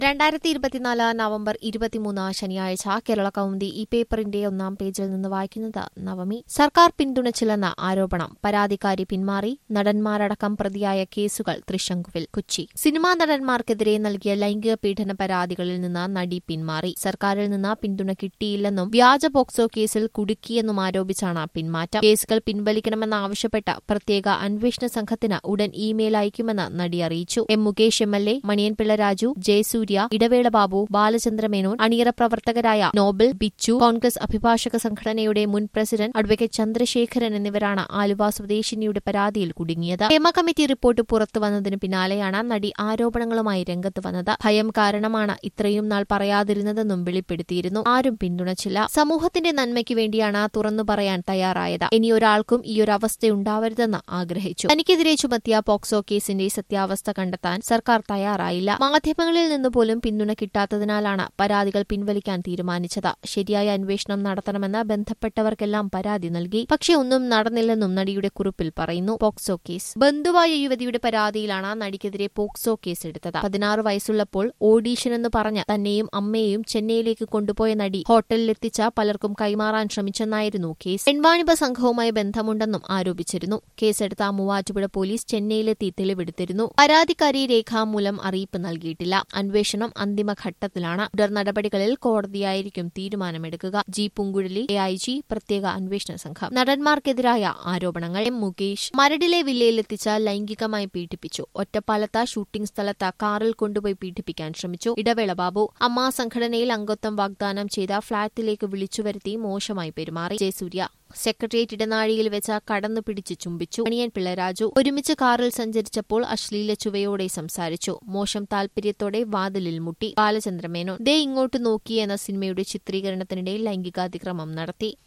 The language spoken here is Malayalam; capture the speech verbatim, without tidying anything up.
രണ്ടായിരത്തി ഇരുപത്തിനാല് നവംബർ ഇരുപത്തിമൂന്ന് ശനിയാഴ്ച കേരള കൗമുദി ഈ പേപ്പറിന്റെ ഒന്നാം പേജിൽ നിന്ന് വായിക്കുന്നത് നവമി. സർക്കാർ പിന്തുണച്ചില്ലെന്ന ആരോപണം, പരാതിക്കാരി പിന്മാറി, നടന്മാരടക്കം പ്രതിയായ കേസുകൾ തൃശങ്കുവിൽ. കൊച്ചി. സിനിമാ നടന്മാർക്കെതിരെ നൽകിയ ലൈംഗിക പീഡന പരാതികളിൽ നിന്ന് നടി പിന്മാറി. സർക്കാരിൽ നിന്ന് പിന്തുണ കിട്ടിയില്ലെന്നും വ്യാജ പോക്സോ കേസിൽ കുടുക്കിയെന്നും ആരോപിച്ചാണ് പിന്മാറ്റം. കേസുകൾ പിൻവലിക്കണമെന്നാവശ്യപ്പെട്ട പ്രത്യേക അന്വേഷണ സംഘത്തിന് ഉടൻ ഇമെയിൽ അയക്കുമെന്ന് നടി അറിയിച്ചു. M Mukesh M L A, Maniyanpilla Raju, Jayasurya, Idavela Babu, Balachandra Menon, അണിയറ പ്രവർത്തകരായ നോബൽ, ബിച്ചു, കോൺഗ്രസ് അഭിഭാഷക സംഘടനയുടെ മുൻ പ്രസിഡന്റ് അഡ്വക്കേറ്റ് ചന്ദ്രശേഖരൻ എന്നിവരാണ് ആലുവ സ്വദേശിനിയുടെ പരാതിയിൽ കുടുങ്ങിയത്. ഹേമ കമ്മിറ്റി റിപ്പോർട്ട് പുറത്തുവന്നതിന് പിന്നാലെയാണ് നടി ആരോപണങ്ങളുമായി രംഗത്ത് വന്നത്. ഭയം കാരണമാണ് ഇത്രയും നാൾ പറയാതിരുന്നതെന്നും വെളിപ്പെടുത്തിയിരുന്നു. ആരും പിന്തുണച്ചില്ല. സമൂഹത്തിന്റെ നന്മയ്ക്ക് വേണ്ടിയാണ് തുറന്നു പറയാൻ തയ്യാറായത്. ഇനിയൊരാൾക്കും ഈയൊരവസ്ഥയുണ്ടാവരുതെന്ന് ആഗ്രഹിച്ചു. തനിക്കെതിരെ ചുമത്തിയ പോക്സോ കേസിന്റെ സത്യാവസ്ഥ കണ്ടെത്താൻ സർക്കാർ തയ്യാറായില്ല. മാധ്യമങ്ങളിൽ നിന്ന് പോലും പിന്തുണ കിട്ടാത്തതിനാലാണ് പരാതികൾ പിൻവലിക്കാൻ തീരുമാനിച്ചത്. ശരിയായ അന്വേഷണം നടത്തണമെന്ന് ബന്ധപ്പെട്ടവർക്കെല്ലാം പരാതി നൽകി. പക്ഷേ ഒന്നും നടന്നില്ലെന്നും നടിയുടെ കുറിപ്പിൽ പറയുന്നു. POCSO case. ബന്ധുവായ യുവതിയുടെ പരാതിയിലാണ് നടിക്കെതിരെ പോക്സോ കേസ് എടുത്തത്. പതിനാറ് വയസ്സുള്ളപ്പോൾ ഓഡീഷനെന്ന് പറഞ്ഞ് തന്നെയും അമ്മയെയും ചെന്നൈയിലേക്ക് കൊണ്ടുപോയ നടി ഹോട്ടലിലെത്തിച്ച പലർക്കും കൈമാറാൻ ശ്രമിച്ചെന്നായിരുന്നു കേസ്. പെൺവാണിഭ സംഘവുമായി ബന്ധമുണ്ടെന്നും ആരോപിച്ചിരുന്നു. കേസെടുത്ത മൂവാറ്റുപുഴ പോലീസ് ചെന്നൈയിലെത്തി തെളിവെടുത്തിരുന്നു. പരാതിക്കാരി രേഖാമൂലം അറിയിപ്പ് നൽകിയിട്ടില്ല. അന്വേഷണം അന്തിമഘട്ടത്തിലാണ്. തുടർ നടപടികളിൽ കോടതിയായിരിക്കും തീരുമാനമെടുക്കുക. G Poonguzhali, A I G, പ്രത്യേക അന്വേഷണ സംഘം. നടന്മാർക്കെതിരായ ആരോപണങ്ങൾ. എം മുകേഷ് മരടിലെ വില്ലയിലെത്തിച്ച ലൈംഗികമായി പീഡിപ്പിച്ചു. ഒറ്റപ്പാലത്ത് ഷൂട്ടിംഗ് സ്ഥലത്ത് കാറിൽ കൊണ്ടുപോയി പീഡിപ്പിക്കാൻ ശ്രമിച്ചു. ഇടവേള ബാബു അമ്മ സംഘടനയിൽ അംഗത്വം വാഗ്ദാനം ചെയ്ത ഫ്ളാറ്റിലേക്ക് വിളിച്ചുവരുത്തി മോശമായി പെരുമാറി. ജയസൂര്യ സെക്രട്ടേറിയറ്റ് ഇടനാഴിയിൽ വെച്ച് കടന്നു പിടിച്ച് ചുംബിച്ചു. മണിയൻപിള്ള രാജു ഒരുമിച്ച് കാറിൽ സഞ്ചരിച്ചപ്പോൾ അശ്ലീല ചുവയോടെ സംസാരിച്ചു. മോശം താൽപര്യത്തോടെ വാതിലിൽ മുട്ടി. ബാലചന്ദ്രമേനോൻ ദേ ഇങ്ങോട്ട് നോക്കി എന്ന സിനിമയുടെ ചിത്രീകരണത്തിനിടെ ലൈംഗികാതിക്രമം നടത്തി.